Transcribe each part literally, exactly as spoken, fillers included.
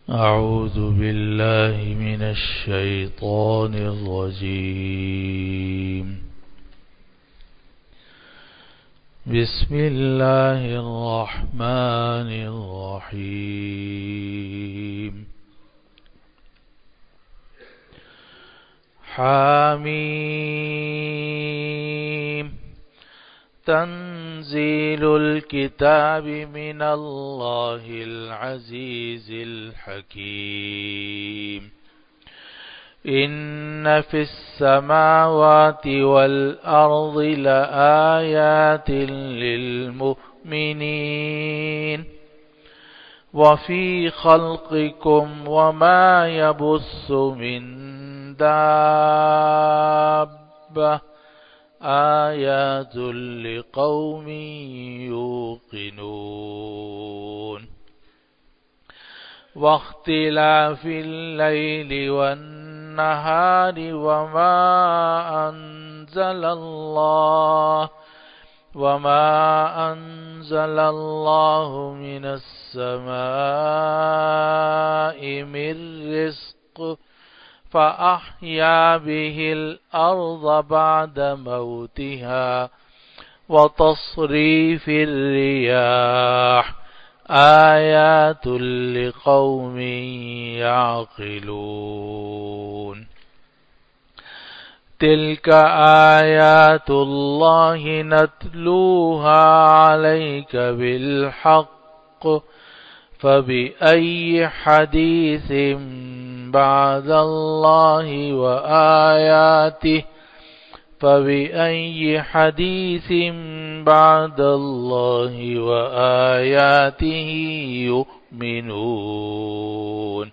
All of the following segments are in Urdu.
أعوذ بالله من الشيطان الرجيم. بسم الله الرحمن الرحيم. حميم. تنزيل الكتاب من الله العزيز الحكيم. إن في السماوات والأرض لآيات للمؤمنين وفي خلقكم وما يبث من دابة آيات لقوم يوقنون. واختلاف الليل والنهار وما أنزل الله وما أنزل الله من السماء من رزق فأحيا به الأرض بعد موتها وتصريف الرياح آيات لقوم يعقلون. تلك آيات الله نتلوها عليك بالحق فبأي حديث بعد الله وآياته فبأي حديث بعد الله وآياته يؤمنون.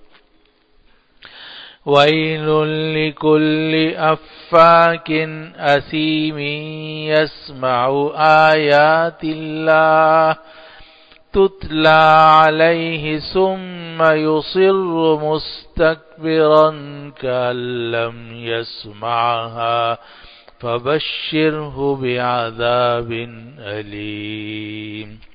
ويل لكل أفاك أثيم يسمع آيات الله تتلى عليه ثم يصر مستكبرا كأن لم يسمعها فبشره بعذاب أليم.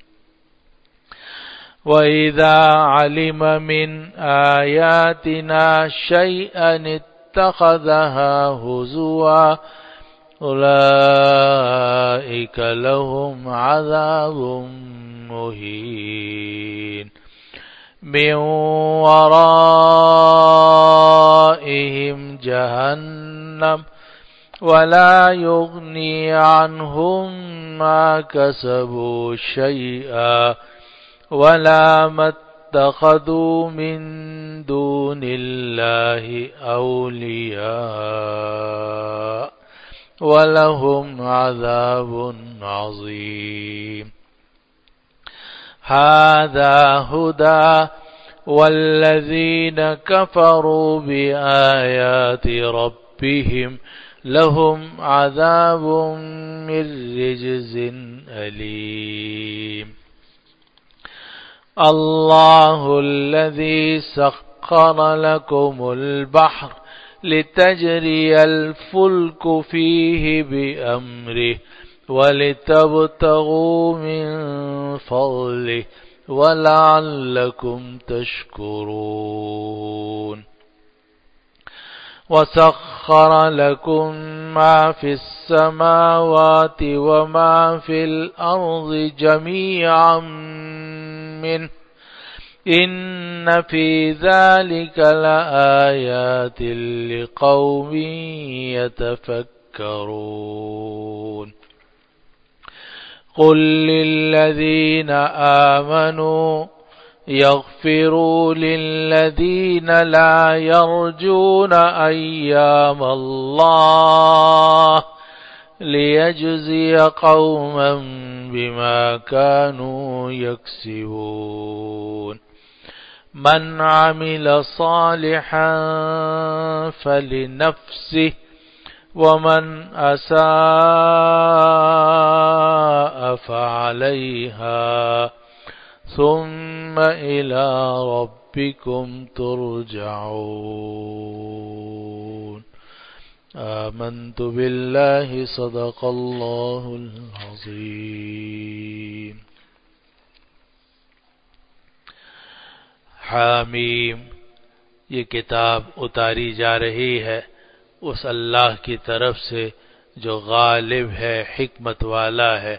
وإذا علم من آياتنا شيئا اتخذها هزوا أولئك لهم عذاب مهين من ورائهم جهنم ولا يغني عنهم ما كسبوا شيئا ولا ما اتخذوا من دون الله أولياء ولهم عذاب عظيم. هذا هدى والذين كفروا بآيات ربهم لهم عذاب من رجز أليم. الله الذي سخر لكم البحر لتجري الفلك فيه بأمره ولتبتغوا من فضله ولعلكم تشكرون. وسخر لكم ما في السماوات وما في الأرض جميعا منه إن في ذلك لآيات لقوم يتفكرون. قل للذين آمنوا يغفروا للذين لا يرجون أيام الله ليجزي قوما بما كانوا يكسبون. من عمل صالحا فلنفسه ومن أساء فعليها ثم إلى ربكم ترجعون. آمنت بالله صدق الله العظيم. حامیم، یہ کتاب اتاری جا رہی ہے اس اللہ کی طرف سے جو غالب ہے، حکمت والا ہے۔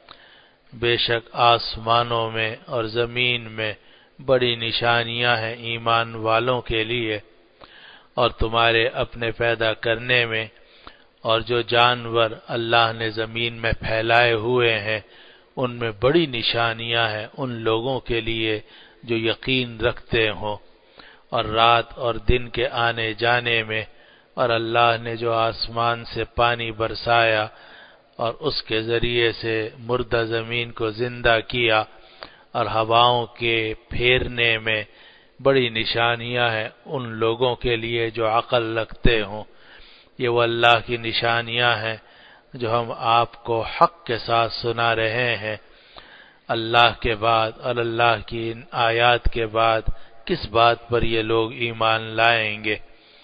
بے شک آسمانوں میں اور زمین میں بڑی نشانیاں ہیں ایمان والوں کے لیے، اور تمہارے اپنے پیدا کرنے میں، اور جو جانور اللہ نے زمین میں پھیلائے ہوئے ہیں ان میں بڑی نشانیاں ہیں ان لوگوں کے لیے جو یقین رکھتے ہوں، اور رات اور دن کے آنے جانے میں، اور اللہ نے جو آسمان سے پانی برسایا اور اس کے ذریعے سے مردہ زمین کو زندہ کیا، اور ہواؤں کے پھیرنے میں بڑی نشانیاں ہیں ان لوگوں کے لیے جو عقل رکھتے ہوں۔ یہ وہ اللہ کی نشانیاں ہیں جو ہم آپ کو حق کے ساتھ سنا رہے ہیں۔ اللہ کے بعد اور اللہ کی ان آیات کے بعد کس بات پر یہ لوگ ایمان لائیں گے؟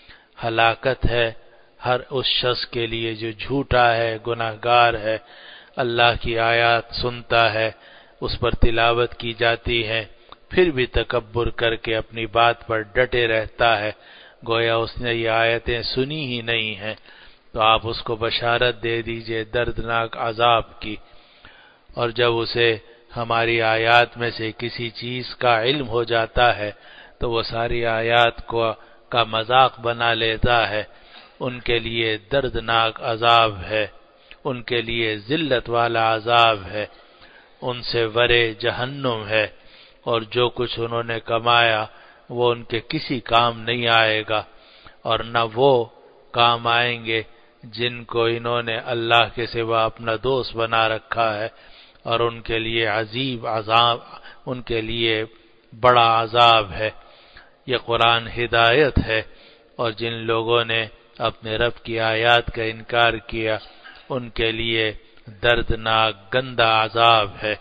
ہلاکت ہے ہر اس شخص کے لیے جو جھوٹا ہے، گناہگار ہے، اللہ کی آیات سنتا ہے، اس پر تلاوت کی جاتی ہے، پھر بھی تکبر کر کے اپنی بات پر ڈٹے رہتا ہے، گویا اس نے یہ آیتیں سنی ہی نہیں ہیں۔ تو آپ اس کو بشارت دے دیجئے دردناک عذاب کی۔ اور جب اسے ہماری آیات میں سے کسی چیز کا علم ہو جاتا ہے تو وہ ساری آیات کو کا مذاق بنا لیتا ہے۔ ان کے لیے دردناک عذاب ہے، ان کے لیے ذلت والا عذاب ہے، ان سے ورے جہنم ہے، اور جو کچھ انہوں نے کمایا وہ ان کے کسی کام نہیں آئے گا، اور نہ وہ کام آئیں گے جن کو انہوں نے اللہ کے سوا اپنا دوست بنا رکھا ہے، اور ان کے لیے عذاب عذاب ان کے لیے بڑا عذاب ہے۔ یہ قرآن ہدایت ہے، اور جن لوگوں نے اپنے رب کی آیات کا انکار کیا ان کے لیے دردناک گندا عذاب ہے۔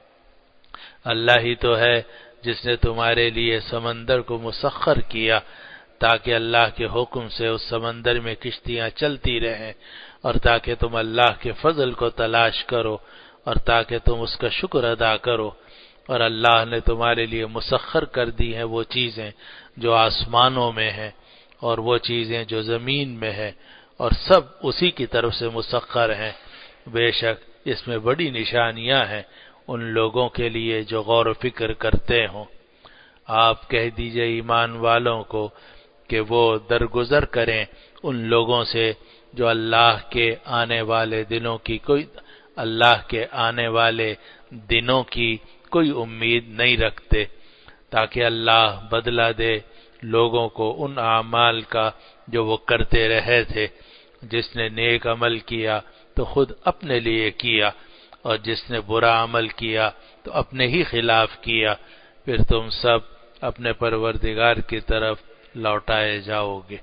اللہ ہی تو ہے جس نے تمہارے لیے سمندر کو مسخر کیا تاکہ اللہ کے حکم سے اس سمندر میں کشتیاں چلتی رہیں، اور تاکہ تم اللہ کے فضل کو تلاش کرو، اور تاکہ تم اس کا شکر ادا کرو۔ اور اللہ نے تمہارے لیے مسخر کر دی ہیں وہ چیزیں جو آسمانوں میں ہیں اور وہ چیزیں جو زمین میں ہیں، اور سب اسی کی طرف سے مسخر ہیں۔ بے شک اس میں بڑی نشانیاں ہیں ان لوگوں کے لیے جو غور و فکر کرتے ہوں۔ آپ کہہ دیجئے ایمان والوں کو کہ وہ درگزر کریں ان لوگوں سے جو اللہ کے آنے والے دنوں کی کوئی اللہ کے آنے والے دنوں کی کوئی امید نہیں رکھتے، تاکہ اللہ بدلہ دے لوگوں کو ان اعمال کا جو وہ کرتے رہے تھے۔ جس نے نیک عمل کیا تو خود اپنے لیے کیا، اور جس نے برا عمل کیا تو اپنے ہی خلاف کیا، پھر تم سب اپنے پروردگار کی طرف لوٹائے جاؤ گے۔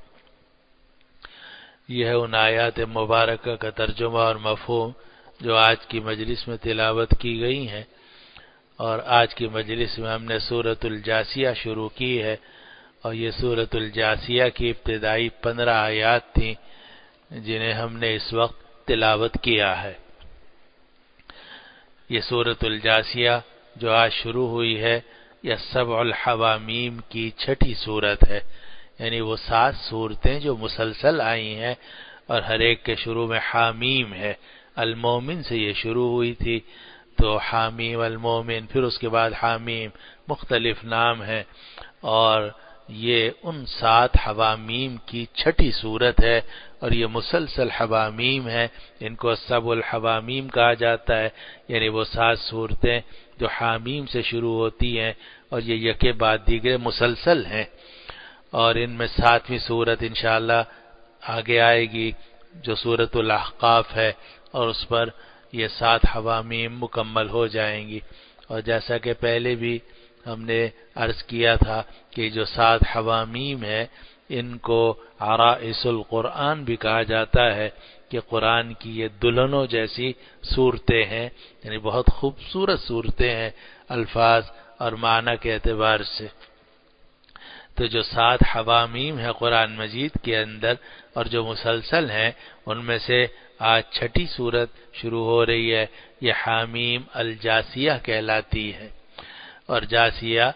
یہ ہے ان آیات مبارکہ کا ترجمہ اور مفہوم جو آج کی مجلس میں تلاوت کی گئی ہیں، اور آج کی مجلس میں ہم نے سورۃ الجاثیہ شروع کی ہے، اور یہ سورۃ الجاثیہ کی ابتدائی پندرہ آیات تھیں جنہیں ہم نے اس وقت تلاوت کیا ہے۔ یہ سورۃ الجاثیہ جو آج شروع ہوئی ہے یہ سبع الحوامیم کی چھٹی سورت ہے، یعنی وہ سات سورتیں جو مسلسل آئی ہیں اور ہر ایک کے شروع میں حامیم ہے۔ المومن سے یہ شروع ہوئی تھی تو حامیم المومن، پھر اس کے بعد حامیم، مختلف نام ہیں، اور یہ ان سات حوامیم کی چھٹی صورت ہے، اور یہ مسلسل حوامیم ہے، ان کو سبع الحوامیم کہا جاتا ہے، یعنی وہ سات صورتیں جو حامیم سے شروع ہوتی ہیں اور یہ یکے بعد دیگرے مسلسل ہیں۔ اور ان میں ساتویں صورت انشاءاللہ آگے آئے گی جو سورۃ الاحقاف ہے، اور اس پر یہ سات حوامیم مکمل ہو جائیں گی۔ اور جیسا کہ پہلے بھی ہم نے عرض کیا تھا کہ جو سات حوامیم ہے ان کو عرائس القرآن بھی کہا جاتا ہے، کہ قرآن کی یہ دلہنوں جیسی صورتیں ہیں، یعنی بہت خوبصورت صورتیں ہیں الفاظ اور معنی کے اعتبار سے۔ تو جو سات حوامیم ہے قرآن مجید کے اندر اور جو مسلسل ہیں، ان میں سے آج چھٹی صورت شروع ہو رہی ہے، یہ حامیم الجاثیہ کہلاتی ہے۔ اور جاثیہ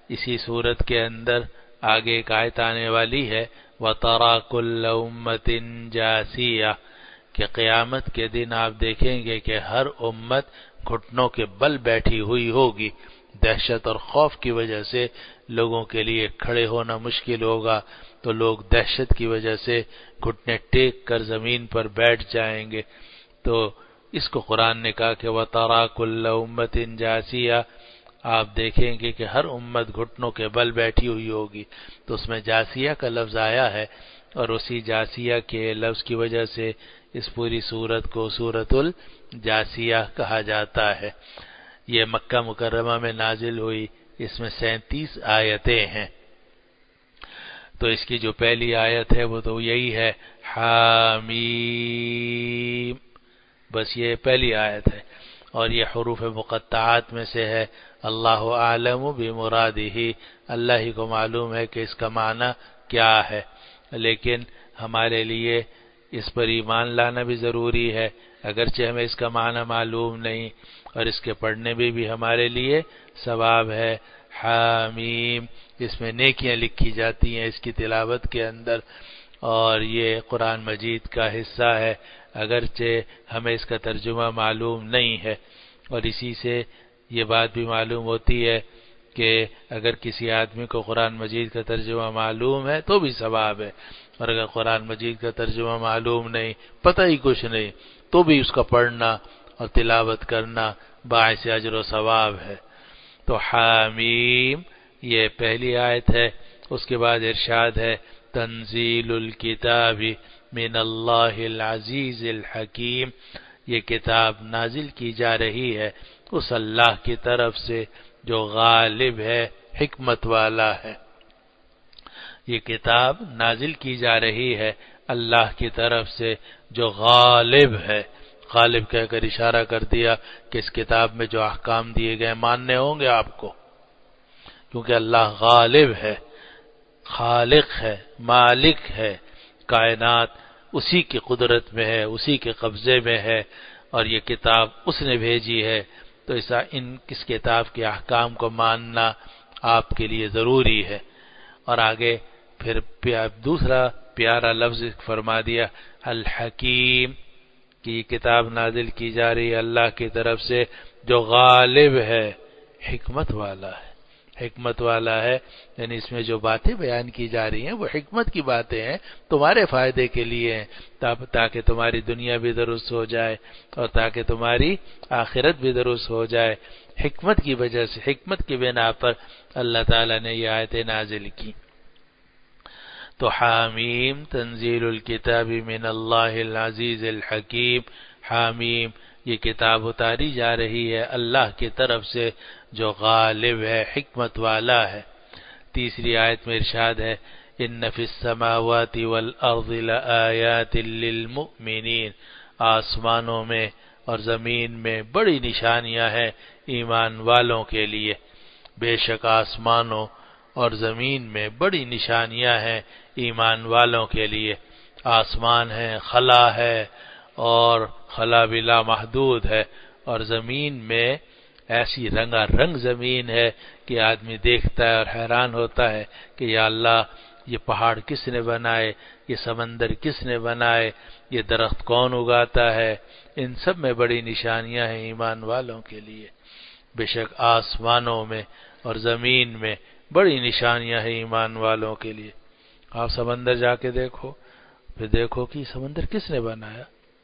اسی صورت کے اندر آگے ایک آیت آنے والی ہے وَتَرَى كُلَّ أُمَّةٍ جَاثِيَةً کہ قیامت کے دن آپ دیکھیں گے کہ ہر امت گھٹنوں کے بل بیٹھی ہوئی ہوگی، دہشت اور خوف کی وجہ سے لوگوں کے لیے کھڑے ہونا مشکل ہوگا، تو لوگ دہشت کی وجہ سے گھٹنے ٹیک کر زمین پر بیٹھ جائیں گے۔ تو اس کو قرآن نے کہا کہ وَتَرَى كُلَّ أُمَّةٍ جَاثِيَةً، آپ دیکھیں گے کہ ہر امت گھٹنوں کے بل بیٹھی ہوئی ہوگی، تو اس میں جاسیہ کا لفظ آیا ہے، اور اسی جاسیہ کے لفظ کی وجہ سے اس پوری سورت کو سورۃ الجاسیہ کہا جاتا ہے۔ یہ مکہ مکرمہ میں نازل ہوئی، اس میں سینتیس آیتیں ہیں۔ تو اس کی جو پہلی آیت ہے وہ تو یہی ہے حامیم، بس یہ پہلی آیت ہے، اور یہ حروف مقطعات میں سے ہے۔ اللہ اعلم بمرادہ، اللہ ہی کو معلوم ہے کہ اس کا معنی کیا ہے، لیکن ہمارے لیے اس پر ایمان لانا بھی ضروری ہے، اگرچہ ہمیں اس کا معنی معلوم نہیں، اور اس کے پڑھنے میں بھی ہمارے لیے ثواب ہے۔ حامیم، اس میں نیکیاں لکھی جاتی ہیں اس کی تلاوت کے اندر، اور یہ قرآن مجید کا حصہ ہے، اگرچہ ہمیں اس کا ترجمہ معلوم نہیں ہے۔ اور اسی سے یہ بات بھی معلوم ہوتی ہے کہ اگر کسی آدمی کو قرآن مجید کا ترجمہ معلوم ہے تو بھی ثواب ہے، اور اگر قرآن مجید کا ترجمہ معلوم نہیں، پتہ ہی کچھ نہیں، تو بھی اس کا پڑھنا اور تلاوت کرنا باعث اجر و ثواب ہے۔ تو حامیم یہ پہلی آیت ہے۔ اس کے بعد ارشاد ہے تنزیل الکتاب من اللہ العزیز الحکیم، یہ کتاب نازل کی جا رہی ہے اس اللہ کی طرف سے جو غالب ہے، حکمت والا ہے۔ یہ کتاب نازل کی جا رہی ہے اللہ کی طرف سے جو غالب ہے، غالب کہہ کر اشارہ کر دیا کہ اس کتاب میں جو احکام دیے گئے ماننے ہوں گے آپ کو، کیونکہ اللہ غالب ہے، خالق ہے، مالک ہے، کائنات اسی کی قدرت میں ہے، اسی کے قبضے میں ہے، اور یہ کتاب اس نے بھیجی ہے، تو ایسا ان کس کتاب کے احکام کو ماننا آپ کے لیے ضروری ہے۔ اور آگے پھر دوسرا پیارا لفظ فرما دیا الحکیم، کہ یہ کتاب نازل کی جا رہی ہے اللہ کی طرف سے جو غالب ہے، حکمت والا ہے۔ حکمت والا ہے یعنی اس میں جو باتیں بیان کی جا رہی ہیں وہ حکمت کی باتیں ہیں، تمہارے فائدے کے لیے ہیں، تاکہ تمہاری دنیا بھی درست ہو جائے اور تاکہ تمہاری آخرت بھی درست ہو جائے۔ حکمت کی وجہ سے، حکمت کی بنا پر اللہ تعالیٰ نے یہ آیتیں نازل کی۔ تو حامیم تنزیل الکتاب من اللہ العزیز الحکیم، حامیم یہ کتاب اتاری جا رہی ہے اللہ کی طرف سے جو غالب ہے، حکمت والا ہے۔ تیسری آیت میں ارشاد ہے ان فی السماوات والارض لآیات للمؤمنین، آسمانوں میں اور زمین میں بڑی نشانیاں ہیں ایمان والوں کے لیے، بے شک آسمانوں اور زمین میں بڑی نشانیاں ہیں ایمان والوں کے لیے۔ آسمان ہے، خلا ہے، اور خلا بلا محدود ہے، اور زمین میں ایسی رنگا رنگ زمین ہے کہ آدمی دیکھتا ہے اور حیران ہوتا ہے کہ یا اللہ یہ پہاڑ کس نے بنائے، یہ سمندر کس نے بنائے، یہ درخت کون اگاتا ہے۔ ان سب میں بڑی نشانیاں ہیں ایمان والوں کے لیے۔ بے شک آسمانوں میں اور زمین میں بڑی نشانیاں ہیں ایمان والوں کے لیے۔ آپ سمندر جا کے دیکھو، پھر دیکھو کہ سمندر کس نے بنایا،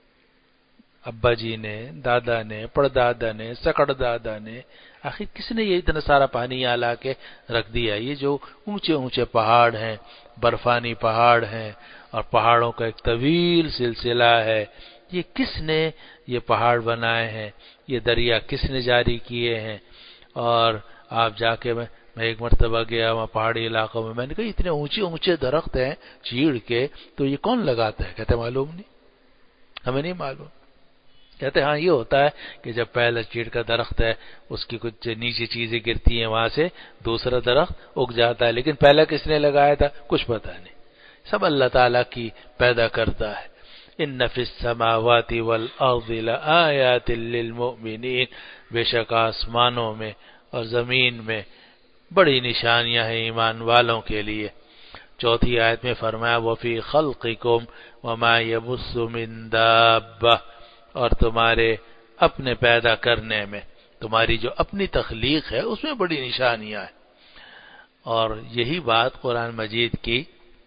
ابا جی نے، دادا نے، پردادا نے، سکڑ دادا نے، آخر کس نے یہ اتنا سارا پانی یہاں لا کے رکھ دیا؟ یہ جو اونچے اونچے پہاڑ ہیں، برفانی پہاڑ ہیں، اور پہاڑوں کا ایک طویل سلسلہ ہے، یہ کس نے یہ پہاڑ بنائے ہیں؟ یہ دریا کس نے جاری کیے ہیں؟ اور آپ جا کے میں میں ایک مرتبہ گیا وہاں پہاڑی علاقوں میں، میں نے کہا اتنے اونچے اونچے درخت ہیں چیڑ کے، تو یہ کون لگاتا ہے؟ کہتے معلوم نہیں، ہمیں نہیں معلوم۔ کہتے ہاں یہ ہوتا ہے کہ جب پہلا چیڑ کا درخت ہے اس کی کچھ نیچے چیزیں گرتی ہیں، وہاں سے دوسرا درخت اگ جاتا ہے، لیکن پہلا کس نے لگایا تھا کچھ پتہ نہیں، سب اللہ تعالیٰ کی پیدا کرتا ہے۔ ان فی السماوات والارض لآیات للمؤمنین، بے شک آسمانوں میں اور زمین میں بڑی نشانیاں ہیں ایمان والوں کے لیے۔ چوتھی آیت میں فرمایا وَفِي خَلْقِكُمْ وَمَا يَبُثُّ مِن دَابَّةٍ، اور تمہارے اپنے پیدا کرنے میں، تمہاری جو اپنی تخلیق ہے اس میں بڑی نشانیاں ہیں۔ اور یہی بات قرآن مجید کی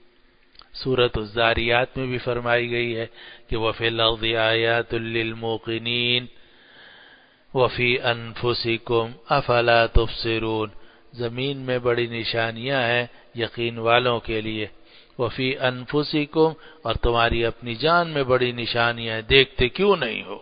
سورۃ الذاریات میں بھی فرمائی گئی ہے کہ وَفِي الْأَرْضِ آیَاتٌ لِّلْمُوقِنِينَ وَفِي أَنفُسِكُمْ أَفَلَا تُبْصِرُونَ، زمین میں بڑی نشانیاں ہیں یقین والوں کے لیے، وَفِي أَنفُسِكُمْ، اور تمہاری اپنی جان میں بڑی نشانیاں ہیں، دیکھتے کیوں نہیں ہو؟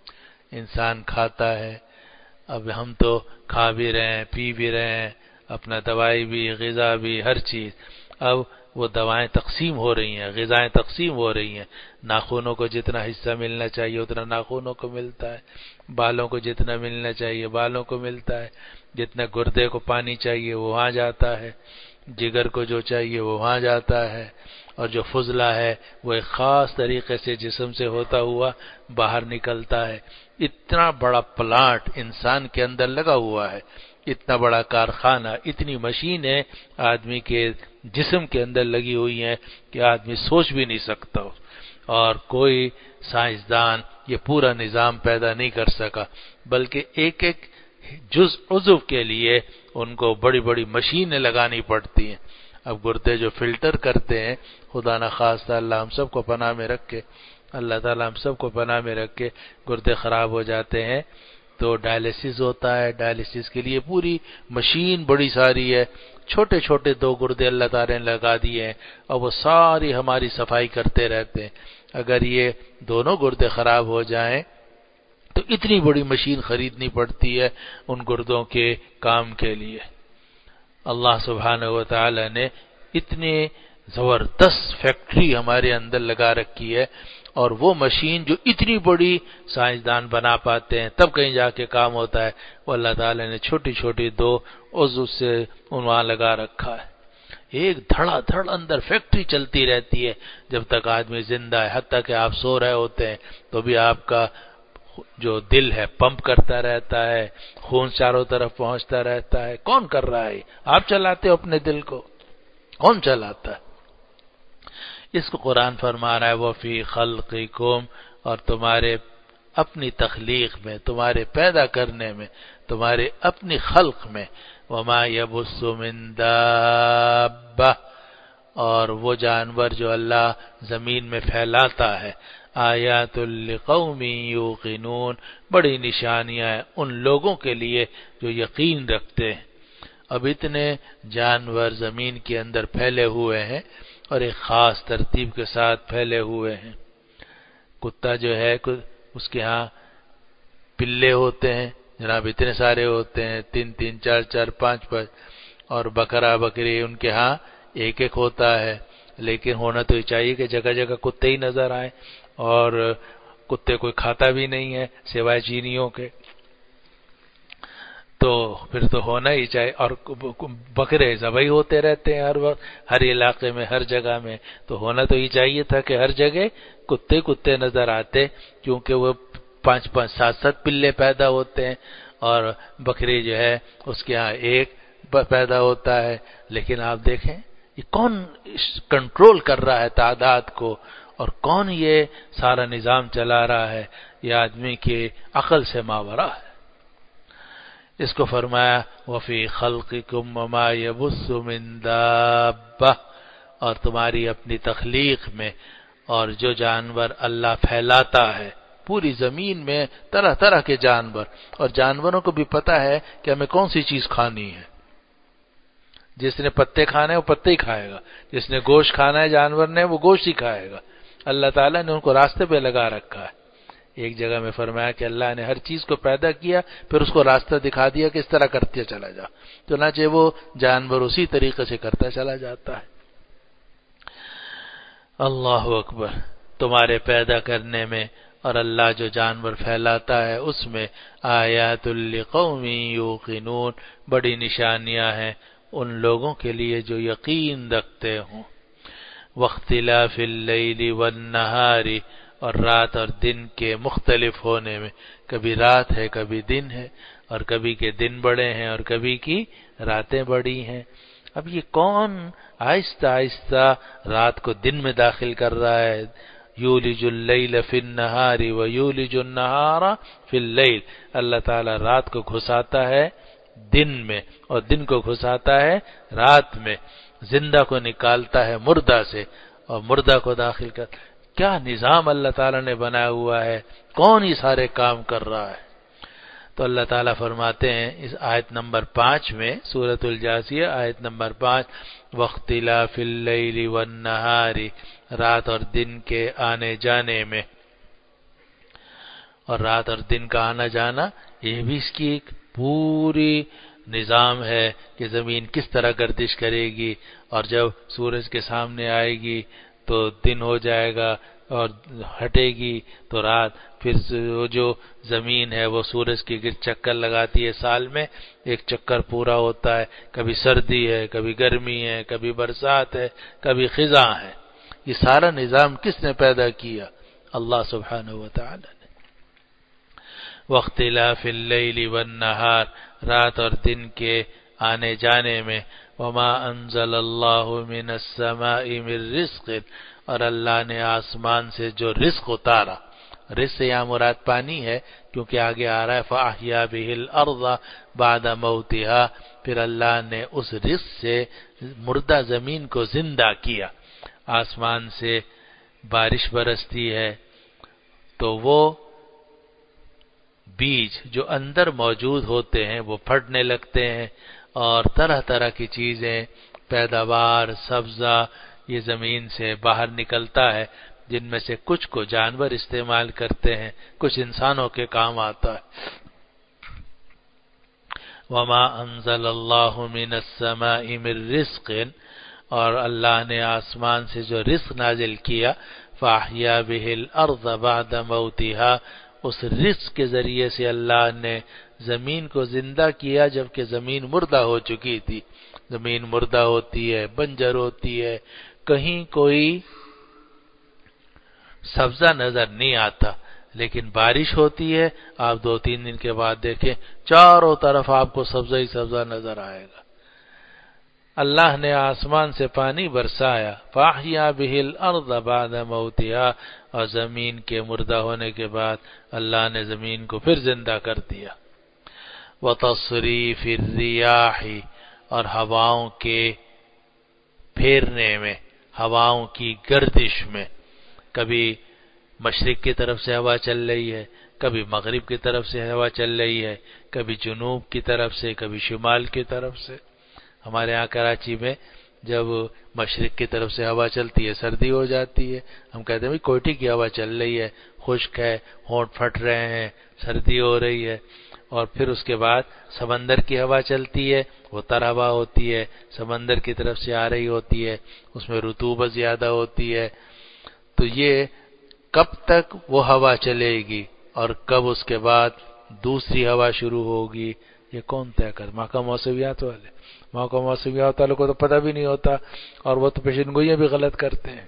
انسان کھاتا ہے، اب ہم تو کھا بھی رہے ہیں، پی بھی رہے ہیں، اپنا دوائی بھی، غذا بھی، ہر چیز، اب وہ دوائیں تقسیم ہو رہی ہیں، غذائیں تقسیم ہو رہی ہیں، ناخنوں کو جتنا حصہ ملنا چاہیے اتنا ناخنوں کو ملتا ہے، بالوں کو جتنا ملنا چاہیے بالوں کو ملتا ہے، جتنا گردے کو پانی چاہیے وہ وہاں جاتا ہے، جگر کو جو چاہیے وہ وہاں جاتا ہے، اور جو فضلہ ہے وہ ایک خاص طریقے سے جسم سے ہوتا ہوا باہر نکلتا ہے۔ اتنا بڑا پلانٹ انسان کے اندر لگا ہوا ہے، اتنا بڑا کارخانہ، اتنی مشینیں آدمی کے جسم کے اندر لگی ہوئی ہیں کہ آدمی سوچ بھی نہیں سکتا، اور کوئی سائنسدان یہ پورا نظام پیدا نہیں کر سکا، بلکہ ایک ایک جز عضو کے لیے ان کو بڑی بڑی مشینیں لگانی پڑتی ہیں۔ اب گردے جو فلٹر کرتے ہیں، خدا نخواستہ اللہ ہم سب کو پناہ میں رکھے، اللہ تعالیٰ ہم سب کو پناہ میں رکھے، گردے خراب ہو جاتے ہیں تو ڈائلیسس ہوتا ہے، ڈائلیسس کے لیے پوری مشین بڑی ساری ہے، چھوٹے چھوٹے دو گردے اللہ تعالیٰ نے لگا دیے ہیں اور وہ ساری ہماری صفائی کرتے رہتے ہیں۔ اگر یہ دونوں گردے خراب ہو جائیں تو اتنی بڑی مشین خریدنی پڑتی ہے ان گردوں کے کام کے لیے۔ اللہ سبحانہ و تعالی نے اتنی زبردست فیکٹری ہمارے اندر لگا رکھی ہے، اور وہ مشین جو اتنی بڑی سائنسدان بنا پاتے ہیں تب کہیں جا کے کام ہوتا ہے، وہ اللہ تعالی نے چھوٹی چھوٹی دو عضو سے وہاں لگا رکھا ہے۔ ایک دھڑا دھڑ اندر فیکٹری چلتی رہتی ہے جب تک آدمی زندہ ہے، حتیٰ کہ آپ سو رہے ہوتے ہیں تو بھی آپ کا جو دل ہے پمپ کرتا رہتا ہے، خون چاروں طرف پہنچتا رہتا ہے۔ کون کر رہا ہے؟ آپ چلاتے ہو اپنے دل کو؟ کون چلاتا ہے؟ اس کو قرآن فرما رہا ہے وَفِي خَلْقِكُمْ، اور تمہارے اپنی تخلیق میں، تمہارے پیدا کرنے میں، تمہارے اپنی خلق میں، وَمَا يَبُثُّ مِن دَابَّةٍ، اور وہ جانور جو اللہ زمین میں پھیلاتا ہے، آیات لقوم یوقنون، بڑی نشانیاں ہیں ان لوگوں کے لیے جو یقین رکھتے ہیں۔ اب اتنے جانور زمین کے اندر پھیلے ہوئے ہیں اور ایک خاص ترتیب کے ساتھ پھیلے ہوئے ہیں۔ کتا جو ہے اس کے ہاں پلے ہوتے ہیں جناب، اتنے سارے ہوتے ہیں، تین تین چار چار پانچ پانچ، اور بکرا بکری ان کے ہاں ایک ایک ہوتا ہے، لیکن ہونا تو یہ چاہیے کہ جگہ جگہ کتے ہی نظر آئیں، اور کتے کوئی کھاتا بھی نہیں ہے سوائے چینیوں کے، تو پھر تو ہونا ہی چاہیے، اور بکرے ذبح ہوتے رہتے ہیں ہر وقت، ہر علاقے میں، ہر جگہ میں، تو ہونا تو یہ چاہیے تھا کہ ہر جگہ کتے کتے نظر آتے، کیونکہ وہ پانچ پانچ سات سات پلے پیدا ہوتے ہیں، اور بکری جو ہے اس کے ہاں ایک پیدا ہوتا ہے۔ لیکن آپ دیکھیں یہ کون کنٹرول کر رہا ہے تعداد کو، اور کون یہ سارا نظام چلا رہا ہے؟ یہ آدمی کی عقل سے ماورا ہے۔ اس کو فرمایا وَفِي خَلْقِكُمْ وَمَا يَبُثُّ مِن دَابَّةٍ، اور تمہاری اپنی تخلیق میں، اور جو جانور اللہ پھیلاتا ہے پوری زمین میں، طرح طرح کے جانور، اور جانوروں کو بھی پتا ہے کہ ہمیں کون سی چیز کھانی ہے۔ جس نے پتے کھانے ہیں وہ پتے ہی کھائے گا، جس نے گوشت کھانا ہے جانور نے وہ گوشت ہی کھائے گا۔ اللہ تعالیٰ نے ان کو راستے پہ لگا رکھا ہے۔ ایک جگہ میں فرمایا کہ اللہ نے ہر چیز کو پیدا کیا، پھر اس کو راستہ دکھا دیا کہ اس طرح کرتے چلا جا، چنانچہ وہ جانور اسی طریقے سے کرتا چلا جاتا ہے۔ اللہ اکبر، تمہارے پیدا کرنے میں اور اللہ جو جانور پھیلاتا ہے اس میں آیات لقوم یوقنون، بڑی نشانیاں ہیں ان لوگوں کے لیے جو یقین رکھتے ہوں۔ واختلاف اللیل والنہار، اور رات اور دن کے مختلف ہونے میں، کبھی رات ہے کبھی دن ہے، اور کبھی کے دن بڑے ہیں اور کبھی کی راتیں بڑی ہیں۔ اب یہ کون آہستہ آہستہ رات کو دن میں داخل کر رہا ہے؟ یولج اللیل فی النہار ویولج النہار فی اللیل، اللہ تعالی رات کو گھساتا ہے دن میں اور دن کو گھساتا ہے رات میں، زندہ کو نکالتا ہے مردہ سے اور مردہ کو داخل کر، کیا نظام اللہ تعالی نے بنایا ہوا ہے، کون یہ سارے کام کر رہا ہے؟ تو اللہ تعالیٰ فرماتے ہیں اس آیت نمبر پانچ میں، سورۃ الجاثیہ آیت نمبر پانچ، واختلاف اللیل والنہار، رات اور دن کے آنے جانے میں، اور رات اور دن کا آنا جانا یہ بھی اس کی ایک پوری نظام ہے کہ زمین کس طرح گردش کرے گی، اور جب سورج کے سامنے آئے گی تو دن ہو جائے گا اور ہٹے گی تو رات، پھر جو زمین ہے وہ سورج کے گرد چکر لگاتی ہے، سال میں ایک چکر پورا ہوتا ہے، کبھی سردی ہے، کبھی گرمی ہے، کبھی برسات ہے، کبھی خزاں ہے۔ یہ سارا نظام کس نے پیدا کیا؟ اللہ سبحانہ و تعالی نے۔ واختلاف اللیل والنہار، رات اور دن کے آنے جانے میں، وما انزل اللہ من السماء من رزق، اور اللہ نے آسمان سے جو رزق اتارا، رزق سے یہاں مراد پانی ہے کیونکہ آگے آ رہا ہے فَأَحْيَا بِهِ الْأَرْضَ بَعْدَ مَوْتِهَا، پھر اللہ نے اس رزق سے مردہ زمین کو زندہ کیا۔ آسمان سے بارش برستی ہے تو وہ بیج جو اندر موجود ہوتے ہیں وہ پھٹنے لگتے ہیں اور طرح طرح کی چیزیں، پیداوار، سبزہ یہ زمین سے باہر نکلتا ہے، جن میں سے کچھ کو جانور استعمال کرتے ہیں، کچھ انسانوں کے کام آتا ہے۔ وما انزل اللہ من السماء من رزق، اور اللہ نے آسمان سے جو رزق نازل کیا، فاحیا بہ الارض بعد موتها، اس رزق کے ذریعے سے اللہ نے زمین کو زندہ کیا جبکہ زمین مردہ ہو چکی تھی۔ زمین مردہ ہوتی ہے، بنجر ہوتی ہے، کہیں کوئی سبزہ نظر نہیں آتا، لیکن بارش ہوتی ہے، آپ دو تین دن کے بعد دیکھیں چاروں طرف آپ کو سبزہ ہی سبزہ نظر آئے گا۔ اللہ نے آسمان سے پانی برسایا، فاحیا بہ الارض بعد موتها، اور زمین کے مردہ ہونے کے بعد اللہ نے زمین کو پھر زندہ کر دیا۔ وتصریف الریاح، اور ہواؤں کے پھیرنے میں، ہواؤں کی گردش میں، کبھی مشرق کی طرف سے ہوا چل رہی ہے، کبھی مغرب کی طرف سے ہوا چل رہی ہے، کبھی جنوب کی طرف سے، کبھی شمال کی طرف سے۔ ہمارے ہاں کراچی میں جب مشرق کی طرف سے ہوا چلتی ہے سردی ہو جاتی ہے، ہم کہتے ہیں کوئٹے کی ہوا چل رہی ہے، خشک ہے، ہونٹ پھٹ رہے ہیں، سردی ہو رہی ہے۔ اور پھر اس کے بعد سمندر کی ہوا چلتی ہے، وہ تر ہوا ہوتی ہے، سمندر کی طرف سے آ رہی ہوتی ہے، اس میں رطوبت زیادہ ہوتی ہے۔ تو یہ کب تک وہ ہوا چلے گی اور کب اس کے بعد دوسری ہوا شروع ہوگی، یہ کون طے کر؟ محکمہ موسمیات والے، محکمہ موسمیات والوں کو تو پتہ بھی نہیں ہوتا، اور وہ تو پیشن گوئیاں بھی غلط کرتے ہیں۔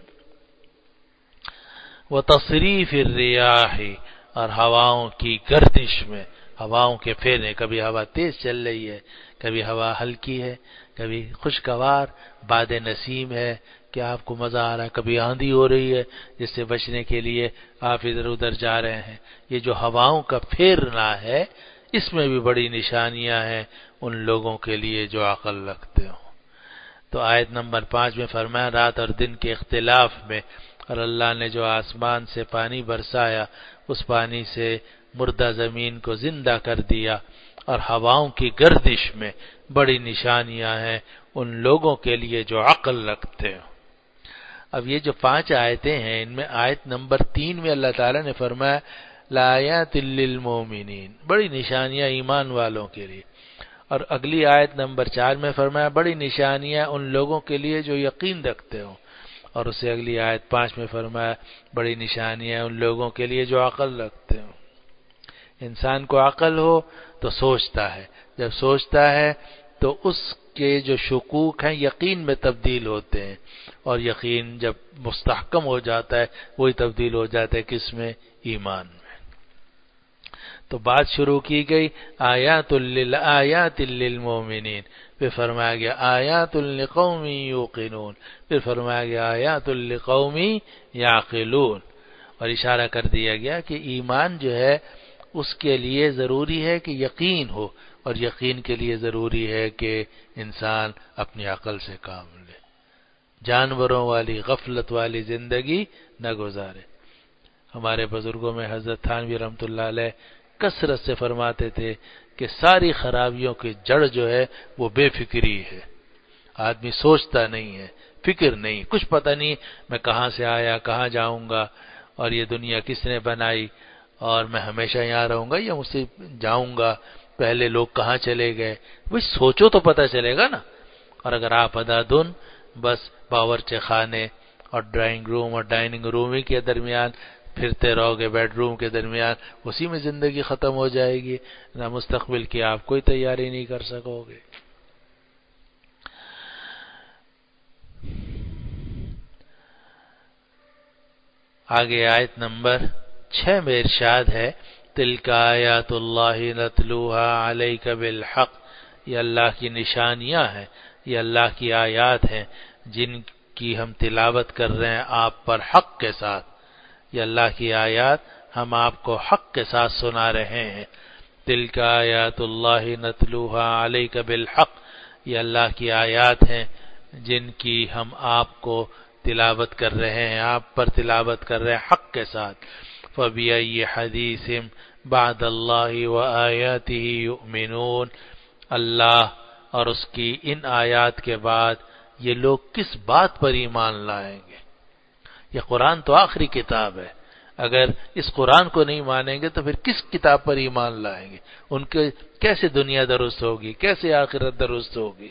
وتصریف الریاح، اور ہواؤں کی گردش میں، ہواؤں کے پھیرنے، کبھی ہوا تیز چل رہی ہے، کبھی ہوا ہلکی ہے، کبھی خوشگوار باد نسیم ہے کہ آپ کو مزہ آ رہا ہے، کبھی آندھی ہو رہی ہے جس سے بچنے کے لیے آپ ادھر ادھر جا رہے ہیں۔ یہ جو ہواؤں کا پھیرنا ہے، اس میں بھی بڑی نشانیاں ہیں ان لوگوں کے لیے جو عقل رکھتے ہوں۔ تو آیت نمبر پانچ میں فرمایا رات اور دن کے اختلاف میں، اور اللہ نے جو آسمان سے پانی برسایا، اس پانی سے مردہ زمین کو زندہ کر دیا، اور ہواؤں کی گردش میں بڑی نشانیاں ہیں ان لوگوں کے لیے جو عقل رکھتے ہوں۔ اب یہ جو پانچ آیتیں ہیں، ان میں آیت نمبر تین میں اللہ تعالیٰ نے فرمایا لآیات للمؤمنین، بڑی نشانیاں ایمان والوں کے لیے، اور اگلی آیت نمبر چار میں فرمایا بڑی نشانیاں ان لوگوں کے لیے جو یقین رکھتے ہوں، اور اسے اگلی آیت پانچ میں فرمایا بڑی نشانیاں ان لوگوں کے لیے جو عقل رکھتے ہوں۔ انسان کو عقل ہو تو سوچتا ہے، جب سوچتا ہے تو اس کے جو شکوک ہیں یقین میں تبدیل ہوتے ہیں، اور یقین جب مستحکم ہو جاتا ہے وہی تبدیل ہو جاتا ہے کس میں؟ ایمان میں۔ تو بات شروع کی گئی آیات للآیات للمؤمنین، پھر فرمایا گیا آیات لقوم یوقنون، پھر فرمایا گیا آیات لقوم یعقلون، اور اشارہ کر دیا گیا کہ ایمان جو ہے اس کے لیے ضروری ہے کہ یقین ہو، اور یقین کے لیے ضروری ہے کہ انسان اپنی عقل سے کام لے، جانوروں والی غفلت والی زندگی نہ گزارے۔ ہمارے بزرگوں میں حضرت تھانوی رحمۃ اللہ علیہ کثرت سے فرماتے تھے کہ ساری خرابیوں کی جڑ جو ہے وہ بے فکری ہے، آدمی سوچتا نہیں ہے، فکر نہیں، کچھ پتہ نہیں میں کہاں سے آیا، کہاں جاؤں گا، اور یہ دنیا کس نے بنائی، اور میں ہمیشہ یہاں رہوں گا یا مجھ سے جاؤں گا، پہلے لوگ کہاں چلے گئے، بھئی سوچو تو پتہ چلے گا نا۔ اور اگر آپ ادا دن بس باورچی خانے اور ڈرائنگ روم اور ڈائننگ روم ہی کے درمیان پھرتے رہو گے، بیڈ روم کے درمیان، اسی میں زندگی ختم ہو جائے گی، نہ مستقبل کی آپ کوئی تیاری نہیں کر سکو گے۔ آگے آیت نمبر چھ میں ارشاد ہے تلک آیات اللہ نتلوہا علیک بالحق، یہ اللہ کی نشانیاں ہیں، یہ اللہ کی آیات ہیں جن کی ہم تلاوت کر رہے ہیں آپ پر حق کے ساتھ، یہ اللہ کی آیات ہم آپ کو حق کے ساتھ سنا رہے ہیں۔ تلک آیات اللہ نتلوہا علیک بالحق، یہ اللہ کی آیات ہیں جن کی ہم آپ کو تلاوت کر رہے ہیں، آپ پر تلاوت کر رہے ہیں حق کے ساتھ۔ فَبِأَيِّ حَدِيثٍ بَعْدَ اللَّهِ وَآيَاتِهِ يُؤْمِنُونَ، اللہ اور اس کی ان آیات کے بعد یہ لوگ کس بات پر ایمان لائیں گے؟ یہ قرآن تو آخری کتاب ہے، اگر اس قرآن کو نہیں مانیں گے تو پھر کس کتاب پر ایمان لائیں گے؟ ان کے کیسے دنیا درست ہوگی، کیسے آخرت درست ہوگی؟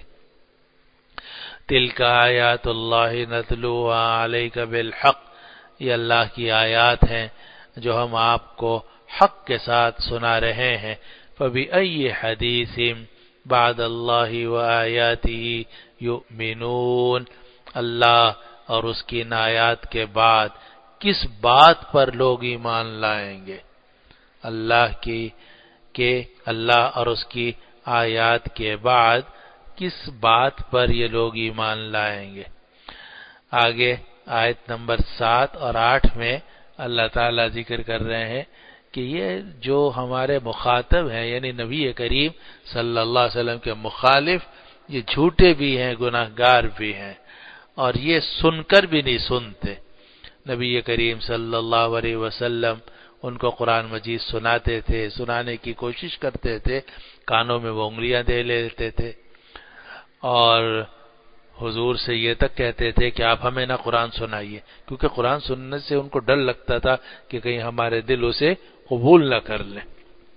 تلک آیات اللہ نتلوہا علیک بالحق، یہ اللہ کی آیات ہیں جو ہم آپ کو حق کے ساتھ سنا رہے ہیں۔ فَبِأَيِّ حَدِيثٍ بَعْدَ اللَّهِ وَآيَاتِهِ يُؤْمِنُونَ، اللہ اور اس کی آیات کے بعد کس بات پر لوگ ایمان لائیں گے؟ اللہ کی کہ اللہ اور اس کی آیات کے بعد کس بات پر یہ لوگ ایمان لائیں گے؟ آگے آیت نمبر سات اور آٹھ میں اللہ تعالیٰ ذکر کر رہے ہیں کہ یہ جو ہمارے مخاطب ہیں یعنی نبی کریم صلی اللہ علیہ وسلم کے مخالف، یہ جھوٹے بھی ہیں، گناہ گار بھی ہیں، اور یہ سن کر بھی نہیں سنتے۔ نبی کریم صلی اللہ علیہ وسلم ان کو قرآن مجید سناتے تھے، سنانے کی کوشش کرتے تھے، کانوں میں وہ انگلیاں دے لیتے تھے، اور حضور سے یہ تک کہتے تھے کہ آپ ہمیں نہ قرآن سنائیے، کیونکہ قرآن سننے سے ان کو ڈر لگتا تھا کہ کہیں ہمارے دل اسے قبول نہ کر لیں۔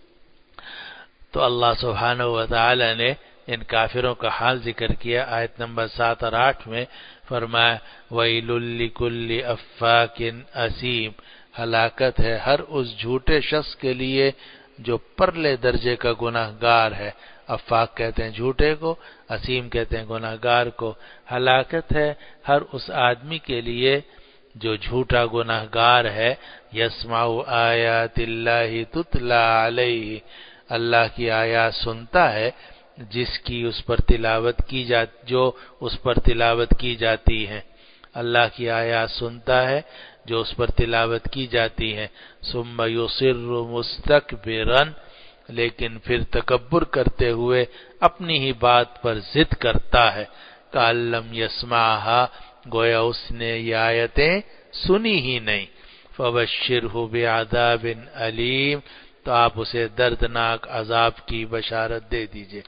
تو اللہ سبحانہ و تعالی نے ان کافروں کا حال ذکر کیا آیت نمبر سات اور آٹھ میں، فرمایا وَيْلٌ لِكُلِّ أَفَّاكٍ أَثِيمٍ، ہلاکت ہے ہر اس جھوٹے شخص کے لیے جو پرلے درجے کا گناہ گار ہے۔ افاق کہتے ہیں جھوٹے کو، اسیم کہتے ہیں گناہ گار کو۔ ہلاکت ہے ہر اس آدمی کے لیے جو جھوٹا گناہ گار ہے، یسمع آیات اللہ تتلی علیہ، اللہ کی آیات سنتا ہے جس کی اس پر تلاوت کی جاتی جو اس پر تلاوت کی جاتی ہے، اللہ کی آیات سنتا ہے جو اس پر تلاوت کی جاتی ہے۔ ثم یصر مستکبرا، لیکن پھر تکبر کرتے ہوئے اپنی ہی بات پر ضد کرتا ہے۔ کأن لم یسمعها، گویا اس نے یہ آیتیں سنی ہی نہیں۔ فبشرہ بعذاب علیم، تو آپ اسے دردناک عذاب کی بشارت دے دیجئے۔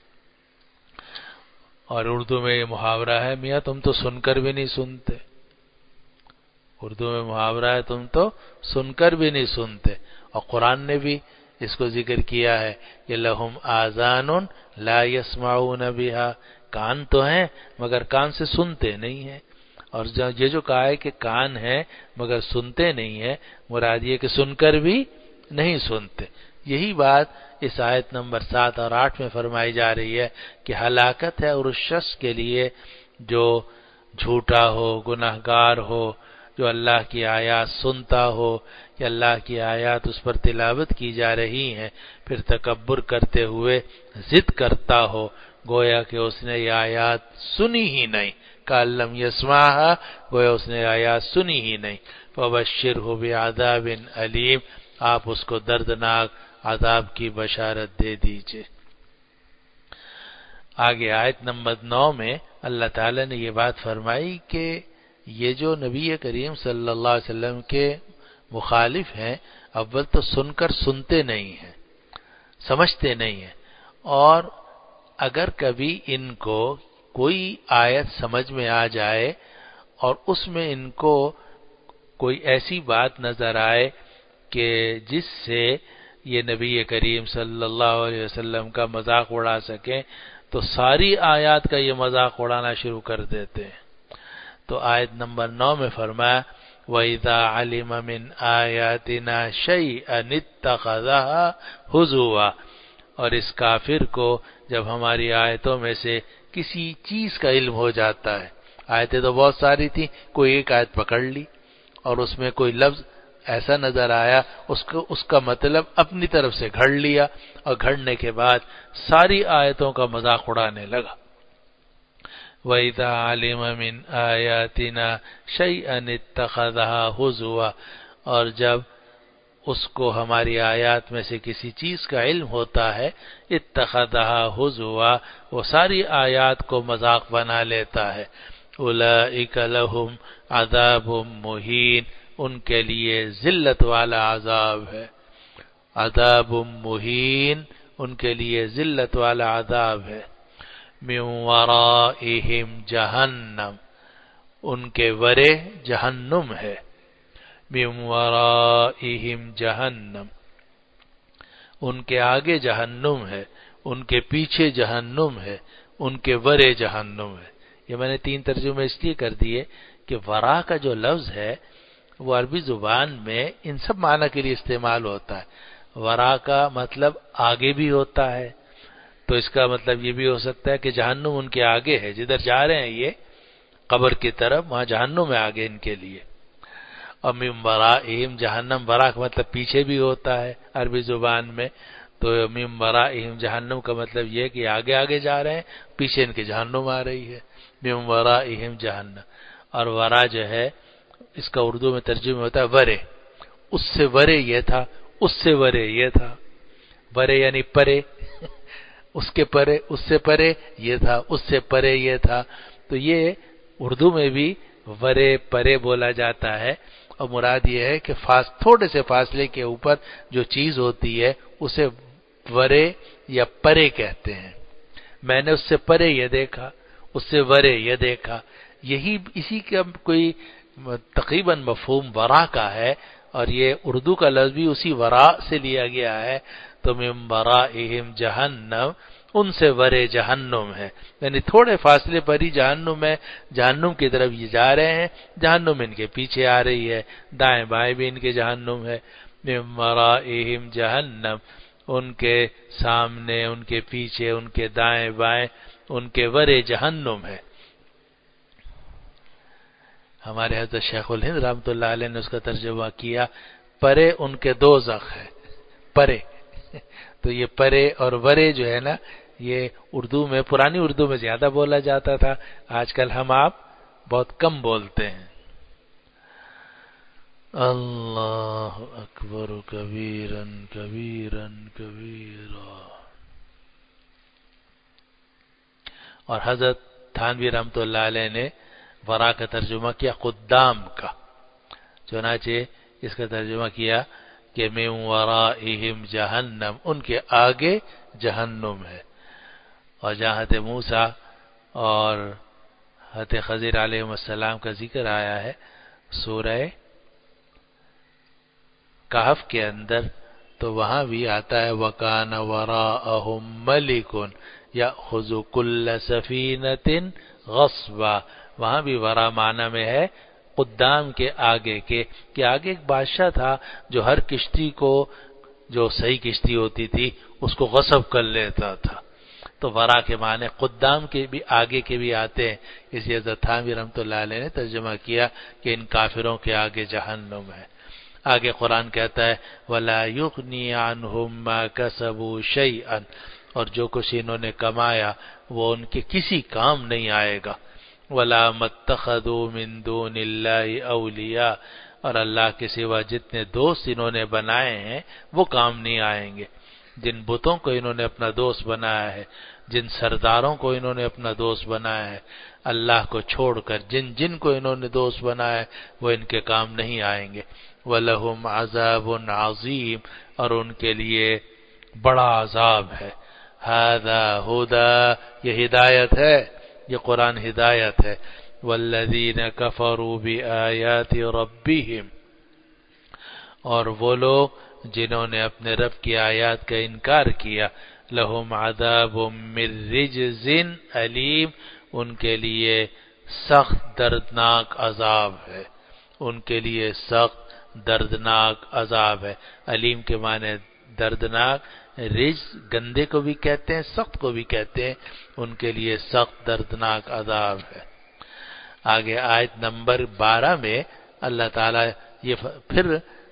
اور اردو میں یہ محاورہ ہے، میاں تم تو سن کر بھی نہیں سنتے، اردو میں محاورہ ہے تم تو سن کر بھی نہیں سنتے، اور قرآن نے بھی اس کو ذکر کیا ہے کہ لہم آذان لا یسمعون بہا، کان تو ہیں مگر کان سے سنتے نہیں ہیں۔ اور یہ جو کہا ہے کہ کان ہے مگر سنتے نہیں ہیں، مراد یہ کہ سن کر بھی نہیں سنتے۔ یہی بات اس آیت نمبر سات اور آٹھ میں فرمائی جا رہی ہے کہ ہلاکت ہے اور اس شخص کے لیے جو جھوٹا ہو، گناہ گار ہو، جو اللہ کی آیات سنتا ہو کہ اللہ کی آیات اس پر تلاوت کی جا رہی ہیں، پھر تکبر کرتے ہوئے ضد کرتا ہو گویا کہ اس نے یہ آیات سنی ہی نہیں، کَأَلَّمْ يَسْمَعْهَا گویا اس نے آیات سنی ہی نہیں، فَبَشِّرْهُ بِعَذَابٍ أَلِيمٍ آپ اس کو دردناک عذاب کی بشارت دے دیجئے۔ آگے آیت نمبر نو میں اللہ تعالی نے یہ بات فرمائی کہ یہ جو نبی کریم صلی اللہ علیہ وسلم کے مخالف ہیں، اول تو سن کر سنتے نہیں ہیں، سمجھتے نہیں ہیں، اور اگر کبھی ان کو کوئی آیت سمجھ میں آ جائے اور اس میں ان کو کوئی ایسی بات نظر آئے کہ جس سے یہ نبی کریم صلی اللہ علیہ وسلم کا مذاق اڑا سکیں تو ساری آیات کا یہ مذاق اڑانا شروع کر دیتے ہیں۔ تو آیت نمبر نو میں فرمایا وَإِذَا عَلِمَ مِنْ آيَاتِنَا شَيْئًا اتَّخَذَهَا هُزُوًا، اور اس کافر کو جب ہماری آیتوں میں سے کسی چیز کا علم ہو جاتا ہے، آیتیں تو بہت ساری تھیں، کوئی ایک آیت پکڑ لی اور اس میں کوئی لفظ ایسا نظر آیا، اس کو اس کا مطلب اپنی طرف سے گھڑ لیا، اور گھڑنے کے بعد ساری آیتوں کا مذاق اڑانے لگا۔ وَإِذَا عَلِمَ مِنْ آيَاتِنَا شَيْئًا اتَّخَذَهَا هُزُوًا، اور جب اس کو ہماری آیات میں سے کسی چیز کا علم ہوتا ہے، اتخذها هزوا، وہ ساری آیات کو مذاق بنا لیتا ہے۔ اولئک لہم عذاب مہین، ان کے لیے ذلت والا عذاب ہے، عذاب مہین، ان کے لیے ذلت والا عذاب ہے۔ من ورائہم جہنم، ان کے ورے جہنم ہے، من ورائہم جہنم، ان کے آگے جہنم ہے، ان کے پیچھے جہنم ہے، ان کے ورے جہنم ہے۔ یہ میں نے تین ترجمے اس لیے کر دیے کہ ورا کا جو لفظ ہے وہ عربی زبان میں ان سب معنی کے لیے استعمال ہوتا ہے۔ ورا کا مطلب آگے بھی ہوتا ہے، تو اس کا مطلب یہ بھی ہو سکتا ہے کہ جہنم ان کے آگے ہے، جدھر جا رہے ہیں یہ قبر کی طرف، وہاں جہنم ہے آگے ان کے لیے۔ اور من ورائہم جہنم، ورا کا مطلب پیچھے بھی ہوتا ہے عربی زبان میں، تو من ورائہم جہنم کا مطلب یہ ہے کہ آگے آگے جا رہے ہیں، پیچھے ان کے جہنم آ رہی ہے، من ورائہم جہنم۔ اور ورا جو ہے اس کا اردو میں ترجمہ ہوتا ہے ورے، اس سے ورے یہ تھا، اس سے ورے یہ تھا، ورے یعنی پرے، اس کے پرے، اس سے پرے یہ تھا، اس سے پرے یہ تھا۔ تو یہ اردو میں بھی ورے پرے بولا جاتا ہے، اور مراد یہ ہے کہ فاس تھوڑے سے فاصلے کے اوپر جو چیز ہوتی ہے اسے ورے یا پرے کہتے ہیں۔ میں نے اس سے پرے یہ دیکھا، اس سے ورے یہ دیکھا، یہی اسی کا کوئی تقریباً مفہوم ورا کا ہے، اور یہ اردو کا لفظ بھی اسی ورا سے لیا گیا ہے۔ تو من ورائہم جہنم، ان سے ورے جہنم ہے، یعنی تھوڑے فاصلے پر ہی جہنم ہے، جہنم کی طرف یہ جا رہے ہیں، جہنم ان کے پیچھے آ رہی ہے، دائیں بائیں بھی ان کے جہنم ہے۔ من ورائہم جہنم، ان کے سامنے، ان کے پیچھے، ان کے دائیں بائیں، ان کے ورے جہنم ہے۔ ہمارے حضرت شیخ الہند رحمۃ اللہ علیہ نے اس کا ترجمہ کیا پرے ان کے دوزخ ہے، پرے۔ تو یہ پرے اور ورے جو ہے نا، یہ اردو میں، پرانی اردو میں زیادہ بولا جاتا تھا، آج کل ہم آپ بہت کم بولتے ہیں۔ اللہ اکبر کبیرن کبیرن کبیرا۔ اور حضرت تھانوی رحمۃ اللہ علیہ نے ورا کا ترجمہ کیا قدام کا، چنانچہ اس کا ترجمہ کیا کہ من ورائہم جہنم، ان کے آگے جہنم ہے۔ اور جہاں حضرت موسیٰ اور حضرت خضر علیہ السلام کا ذکر آیا ہے سورہ کہف کے اندر، تو وہاں بھی آتا ہے وَكَانَ وَرَاءَهُم مَلِكٌ يَأْخُذُ كُلَّ سَفِينَةٍ غَصْبًا، وہاں بھی ورا معنی میں ہے قدام کے آگے کے، کہ آگے ایک بادشاہ تھا جو ہر کشتی کو، جو صحیح کشتی ہوتی تھی، اس کو غصب کر لیتا تھا۔ تو ورا کے معنی قدام کے بھی آگے کے بھی آتے ہیں، اس لیے تھانوی رحمۃ اللہ علیہ نے ترجمہ کیا کہ ان کافروں کے آگے جہنم ہے۔ آگے قرآن کہتا ہے وَلَا يُغْنِي عَنْهُمْ مَا كَسَبُوا شَيْئًا، اور جو کچھ انہوں نے کمایا وہ ان کے کسی کام نہیں آئے گا۔ وَلَا مَتَّخَذُوا مِن دُونِ اللَّهِ أَوْلِيَاءَ، اور اللہ کے سوا جتنے دوست انہوں نے بنائے ہیں وہ کام نہیں آئیں گے۔ جن بتوں کو انہوں نے اپنا دوست بنایا ہے، جن سرداروں کو انہوں نے اپنا دوست بنایا ہے، اللہ کو چھوڑ کر جن جن کو انہوں نے دوست بنایا ہے وہ ان کے کام نہیں آئیں گے۔ وَلَهُمْ عَذَابٌ عَظِيمٌ، اور ان کے لیے بڑا عذاب ہے۔ هَذَا هُدًى، یہ ہدایت ہے، یہ قرآن ہدایت ہے۔ وَالَّذِينَ كَفَرُوا بِآيَاتِ رَبِّهِمْ، اور وہ لوگ جنہوں نے اپنے رب کی آیات کا انکار کیا، لَهُمْ عَذَابٌ مِّن رِّجْزٍ أَلِيمٌ، ان کے لیے سخت دردناک عذاب ہے، ان کے لیے سخت دردناک عذاب ہے۔ علیم کے معنی دردناک، رجز گندے کو بھی کہتے ہیں، سخت کو بھی کہتے ہیں، ان کے لیے سخت دردناک عذاب ہے۔ آگے آیت نمبر بارہ میں اللہ تعالیٰ یہ پھر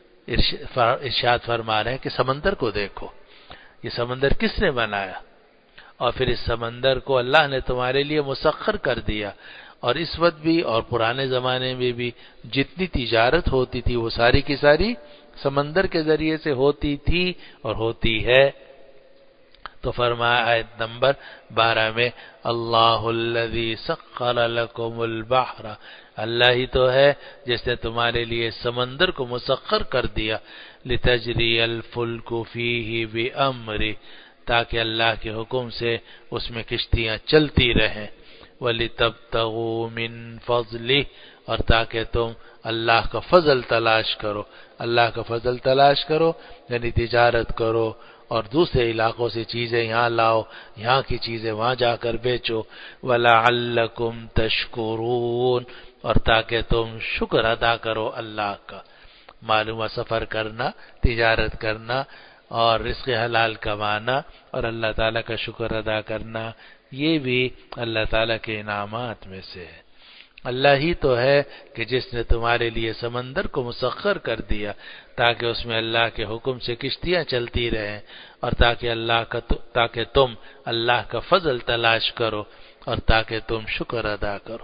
ارشاد فرما رہے ہیں کہ سمندر کو دیکھو، یہ سمندر کس نے بنایا، اور پھر اس سمندر کو اللہ نے تمہارے لیے مسخر کر دیا، اور اس وقت بھی اور پرانے زمانے میں بھی جتنی تجارت ہوتی تھی وہ ساری کی ساری سمندر کے ذریعے سے ہوتی تھی اور ہوتی ہے۔ تو فرمایا آیت نمبر بارہ میں اللہ الذی سخر لکم البحر، اللہ ہی تو ہے جس نے تمہارے لیے سمندر کو مسخر کر دیا، لتجری الفلک فیہ بامرہ، تاکہ اللہ کے حکم سے اس میں کشتیاں چلتی رہیں، وَلِتَبْتَغُوا مِن فَضْلِهِ، اور تاکہ تم اللہ کا فضل تلاش کرو، اللہ کا فضل تلاش کرو یعنی تجارت کرو اور دوسرے علاقوں سے چیزیں یہاں لاؤ، یہاں کی چیزیں وہاں جا کر بیچو، وَلَعَلَّكُمْ تَشْكُرُونَ، اور تاکہ تم شکر ادا کرو اللہ کا۔ معلومہ سفر کرنا، تجارت کرنا اور رزق حلال کمانا اور اللہ تعالیٰ کا شکر ادا کرنا، یہ بھی اللہ تعالیٰ کے انعامات میں سے ہے۔ اللہ ہی تو ہے کہ جس نے تمہارے لیے سمندر کو مسخر کر دیا تاکہ اس میں اللہ کے حکم سے کشتیاں چلتی رہیں، اور تاکہ اللہ کا تاکہ تم اللہ کا فضل تلاش کرو اور تاکہ تم شکر ادا کرو۔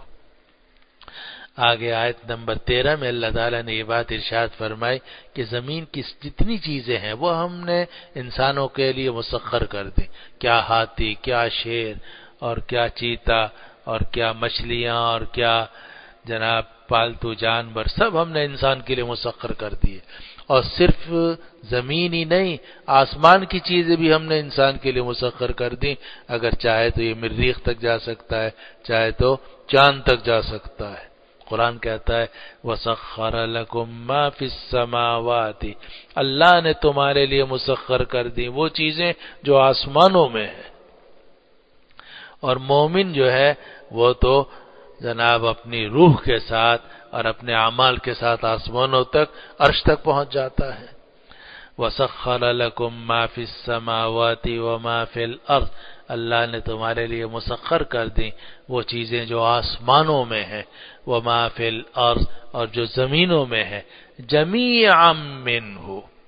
آگے آیت نمبر تیرہ میں اللہ تعالیٰ نے یہ بات ارشاد فرمائی کہ زمین کی جتنی چیزیں ہیں وہ ہم نے انسانوں کے لیے مسخر کر دی، کیا ہاتھی، کیا شیر اور کیا چیتا اور کیا مچھلیاں اور کیا جناب پالتو جانور، سب ہم نے انسان کے لیے مسخر کر دیے۔ اور صرف زمین ہی نہیں، آسمان کی چیزیں بھی ہم نے انسان کے لیے مسخر کر دی، اگر چاہے تو یہ مریخ تک جا سکتا ہے، چاہے تو چاند تک جا سکتا ہے۔ قرآن کہتا ہے وَسَخَّرَ لَكُم مَّا فِي السَّمَاوَاتِ، اللہ نے تمہارے لیے مسخر کر دی وہ چیزیں جو آسمانوں میں ہیں۔ اور مومن جو ہے وہ تو جناب اپنی روح کے ساتھ اور اپنے اعمال کے ساتھ آسمانوں تک، عرش تک پہنچ جاتا ہے۔ وَسَخَّرَ لَكُم مَّا فِي السَّمَاوَاتِ وَمَا فِي الْأَرْضِ، اللہ نے تمہارے لیے مسخر کر دی وہ چیزیں جو آسمانوں میں ہیں، وَمَا فِي الْأَرْضِ، اور جو زمینوں میں ہیں، جَمِيعًا مِّنْهُ،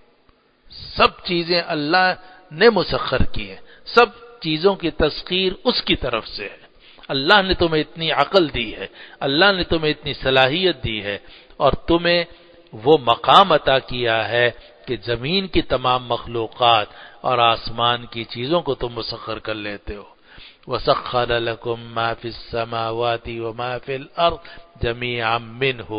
سب چیزیں اللہ نے مسخر کی ہیں، سب چیزوں کی تسخیر اس کی طرف سے ہے۔ اللہ نے تمہیں اتنی عقل دی ہے، اللہ نے تمہیں اتنی صلاحیت دی ہے اور تمہیں وہ مقام عطا کیا ہے کہ زمین کی تمام مخلوقات اور آسمان کی چیزوں کو تم مسخر کر لیتے ہو۔ وَسَخَّرَ لَكُم مَّا فِي السَّمَاوَاتِ وَمَا فِي الْأَرْضِ جَمِيعًا مِّنْهُ،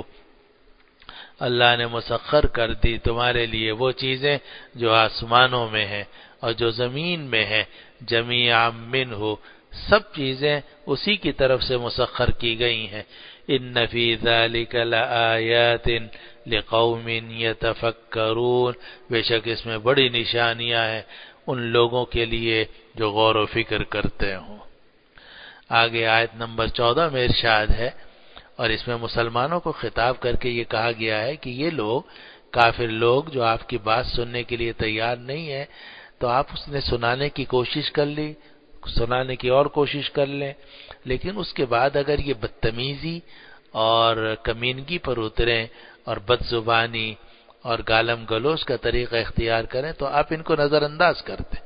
اللہ نے مسخر کر دی تمہارے لیے وہ چیزیں جو آسمانوں میں ہیں اور جو زمین میں ہیں، جَمِيعًا مِّنْهُ، سب چیزیں اسی کی طرف سے مسخر کی گئی ہیں۔ ان فی ذلک لآیات لقوم یتفکرون، بے شک اس میں بڑی نشانیاں ہیں ان لوگوں کے لیے جو غور و فکر کرتے ہوں۔ آگے آیت نمبر چودہ میں ارشاد ہے، اور اس میں مسلمانوں کو خطاب کر کے یہ کہا گیا ہے کہ یہ لوگ کافر لوگ جو آپ کی بات سننے کے لیے تیار نہیں ہیں، تو آپ اس نے سنانے کی کوشش کر لی، سنانے کی اور کوشش کر لیں، لیکن اس کے بعد اگر یہ بدتمیزی اور کمینگی پر اتریں اور بد زبانی اور گالم گلوچ کا طریقہ اختیار کریں تو آپ ان کو نظر انداز کر دیں،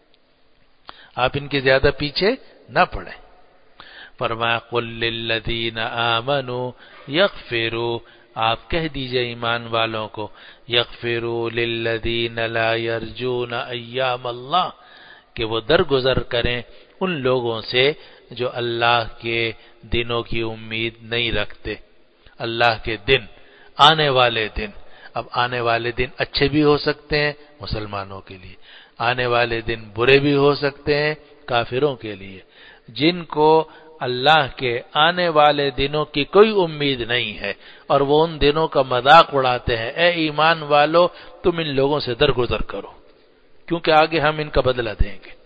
آپ ان کے زیادہ پیچھے نہ پڑیں۔ فرمایا قل للذین آمنوا یغفروا، آپ کہہ دیجئے ایمان والوں کو، یغفروا للذین لا یرجون ایام اللہ، کہ وہ درگزر کریں ان لوگوں سے جو اللہ کے دنوں کی امید نہیں رکھتے۔ اللہ کے دن، آنے والے دن، اب آنے والے دن اچھے بھی ہو سکتے ہیں مسلمانوں کے لیے، آنے والے دن برے بھی ہو سکتے ہیں کافروں کے لیے۔ جن کو اللہ کے آنے والے دنوں کی کوئی امید نہیں ہے اور وہ ان دنوں کا مذاق اڑاتے ہیں، اے ایمان والو تم ان لوگوں سے درگزر کرو، کیونکہ آگے ہم ان کا بدلہ دیں گے۔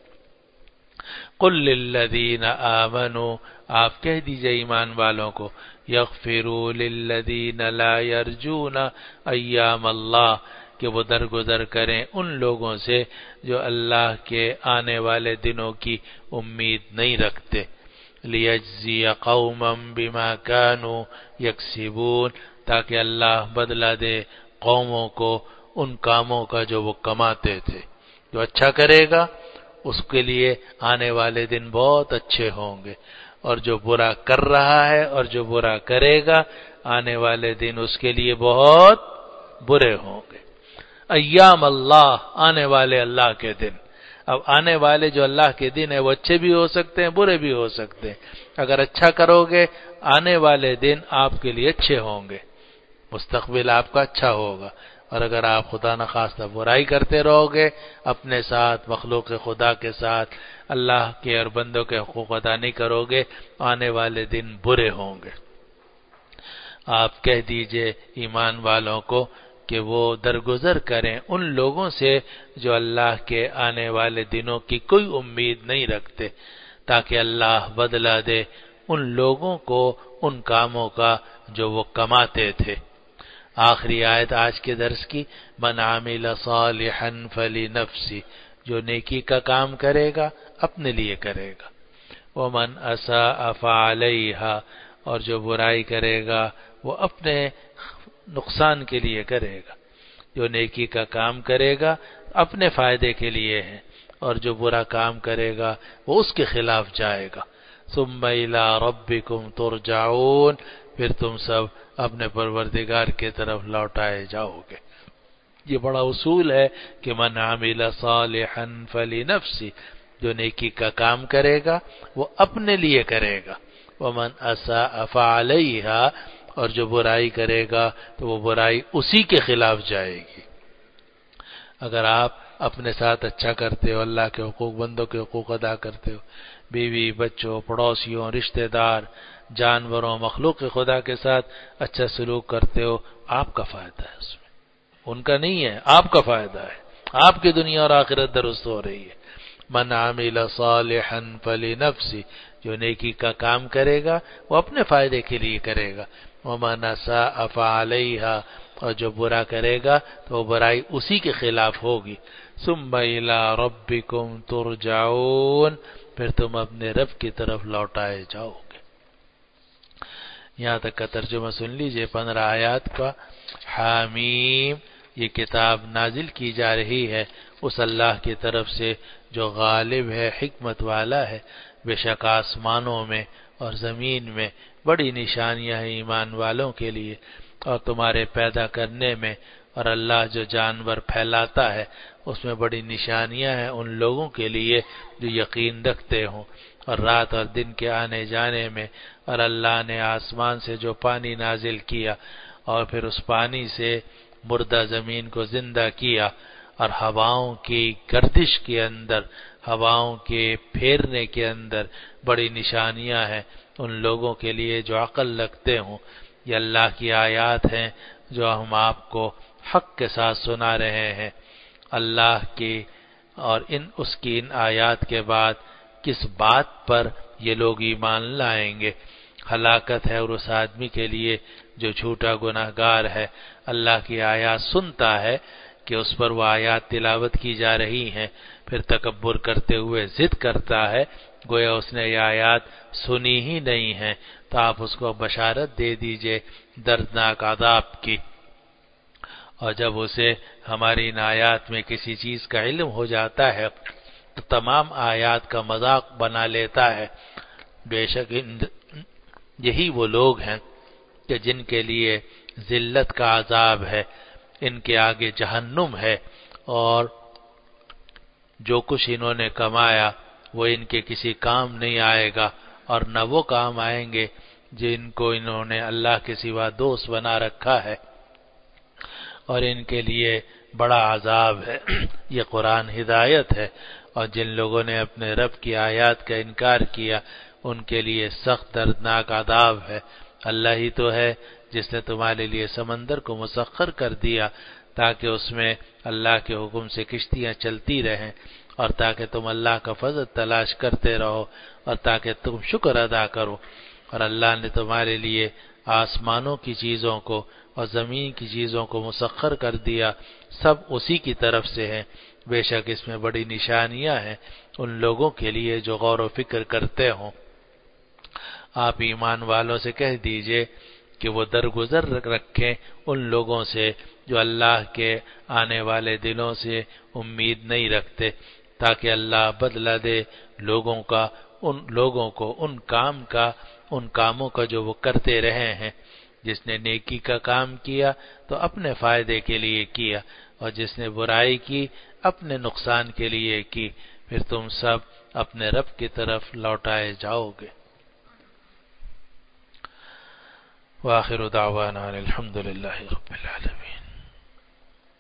قل للذین آمنوا، آپ کہہ دیجئے ایمان والوں کو، یغفروا للذین لا یرجون ایام اللہ، کہ وہ درگزر کریں ان لوگوں سے جو اللہ کے آنے والے دنوں کی امید نہیں رکھتے۔ لیجزی قوما بما كانوا یکسبون، تاکہ اللہ بدلہ دے قوموں کو ان کاموں کا جو وہ کماتے تھے۔ جو اچھا کرے گا اس کے لیے آنے والے دن بہت اچھے ہوں گے، اور جو برا کر رہا ہے اور جو برا کرے گا آنے والے دن اس کے لیے بہت برے ہوں گے۔ ایام اللہ، آنے والے اللہ کے دن۔ اب آنے والے جو اللہ کے دن ہیں وہ اچھے بھی ہو سکتے ہیں برے بھی ہو سکتے ہیں۔ اگر اچھا کرو گے آنے والے دن آپ کے لیے اچھے ہوں گے، مستقبل آپ کا اچھا ہوگا، اور اگر آپ خدا نخواستہ برائی کرتے رہو گے اپنے ساتھ، مخلوق خدا کے ساتھ، اللہ کے اور بندوں کے حقوق ادا نہیں کرو گے، آنے والے دن برے ہوں گے۔ آپ کہہ دیجئے ایمان والوں کو کہ وہ درگزر کریں ان لوگوں سے جو اللہ کے آنے والے دنوں کی کوئی امید نہیں رکھتے، تاکہ اللہ بدلہ دے ان لوگوں کو ان کاموں کا جو وہ کماتے تھے۔ آخری آیت آج کے درس کی، من عمل صالحا فلنفسہ، جو نیکی کا کام کرے گا اپنے لیے کرے گا، ومن اساء فعلیہا، اور جو برائی کرے گا وہ اپنے نقصان کے لیے کرے گا۔ جو نیکی کا کام کرے گا اپنے فائدے کے لیے ہے، اور جو برا کام کرے گا وہ اس کے خلاف جائے گا۔ ثم الی ربکم ترجعون، پھر تم سب اپنے پروردگار کی طرف لوٹائے جاؤ گے۔ یہ بڑا اصول ہے کہ من عمل صالحا فلنفسہ، جو نیکی کا کام کرے گا وہ اپنے لیے کرے گا، ومن اساء فعلیہا، اور جو برائی کرے گا تو وہ برائی اسی کے خلاف جائے گی۔ اگر آپ اپنے ساتھ اچھا کرتے ہو، اللہ کے حقوق، بندوں کے حقوق ادا کرتے ہو، بیوی بچوں پڑوسیوں رشتہ دار جانوروں مخلوق خدا کے ساتھ اچھا سلوک کرتے ہو، آپ کا فائدہ ہے اس میں، ان کا نہیں ہے، آپ کا فائدہ ہے، آپ کی دنیا اور آخرت درست ہو رہی ہے۔ من عمل صالحا فلنفسہ، جو نیکی کا کام کرے گا وہ اپنے فائدے کے لیے کرے گا، ومن اساء فعلیہا، اور جو برا کرے گا تو وہ برائی اسی کے خلاف ہوگی۔ ثم الی ربکم ترجعون، پھر تم اپنے رب کی طرف لوٹائے جاؤ گے۔ یہاں تک کا ترجمہ سن لیجئے پندرہ آیات کا۔ حامیم، یہ کتاب نازل کی جا رہی ہے اس اللہ کی طرف سے جو غالب ہے، حکمت والا ہے۔ بے شک آسمانوں میں اور زمین میں بڑی نشانیاں ہیں ایمان والوں کے لیے، اور تمہارے پیدا کرنے میں اور اللہ جو جانور پھیلاتا ہے اس میں بڑی نشانیاں ہیں ان لوگوں کے لیے جو یقین رکھتے ہوں، اور رات اور دن کے آنے جانے میں، اور اللہ نے آسمان سے جو پانی نازل کیا اور پھر اس پانی سے مردہ زمین کو زندہ کیا، اور ہواؤں کی گردش کے اندر، ہواؤں کے پھیرنے کے اندر بڑی نشانیاں ہیں ان لوگوں کے لیے جو عقل رکھتے ہوں۔ یہ اللہ کی آیات ہیں جو ہم آپ کو حق کے ساتھ سنا رہے ہیں۔ اللہ کی اور ان اس کی ان آیات کے بعد کس بات پر یہ لوگ ایمان لائیں گے؟ ہلاکت ہے اور اس آدمی کے لیے جو جھوٹا گناہگار ہے، اللہ کی آیات سنتا ہے کہ اس پر وہ آیات تلاوت کی جا رہی ہیں، پھر تکبر کرتے ہوئے ضد کرتا ہے گویا اس نے یہ آیات سنی ہی نہیں ہیں، تو آپ اس کو بشارت دے دیجئے دردناک عذاب کی۔ اور جب اسے ہماری ان آیات میں کسی چیز کا علم ہو جاتا ہے تو تمام آیات کا مذاق بنا لیتا ہے۔ بے شک یہی وہ لوگ ہیں کہ جن کے لیے ذلت کا عذاب ہے، ان کے آگے جہنم ہے، اور جو کچھ انہوں نے کمایا وہ ان کے کسی کام نہیں آئے گا، اور نہ وہ کام آئیں گے جن کو انہوں نے اللہ کے سوا دوست بنا رکھا ہے، اور ان کے لیے بڑا عذاب ہے۔ یہ قرآن ہدایت ہے، اور جن لوگوں نے اپنے رب کی آیات کا انکار کیا ان کے لیے سخت دردناک عذاب ہے۔ اللہ ہی تو ہے جس نے تمہارے لیے سمندر کو مسخر کر دیا تاکہ اس میں اللہ کے حکم سے کشتیاں چلتی رہیں، اور تاکہ تم اللہ کا فضل تلاش کرتے رہو، اور تاکہ تم شکر ادا کرو۔ اور اللہ نے تمہارے لیے آسمانوں کی چیزوں کو اور زمین کی چیزوں کو مسخر کر دیا، سب اسی کی طرف سے ہیں۔ بے شک اس میں بڑی نشانیاں ہیں ان لوگوں کے لیے جو غور و فکر کرتے ہوں۔ آپ ایمان والوں سے کہہ دیجئے کہ وہ درگزر رکھیں ان لوگوں سے جو اللہ کے آنے والے دنوں سے امید نہیں رکھتے، تاکہ اللہ بدلہ دے لوگوں کا ان لوگوں کو ان کام کا ان کاموں کا جو وہ کرتے رہے ہیں۔ جس نے نیکی کا کام کیا تو اپنے فائدے کے لیے کیا، اور جس نے برائی کی اپنے نقصان کے لیے کی، پھر تم سب اپنے رب کی طرف لوٹائے جاؤ گے۔ وآخر دعوانا الحمد للہ رب العالمین۔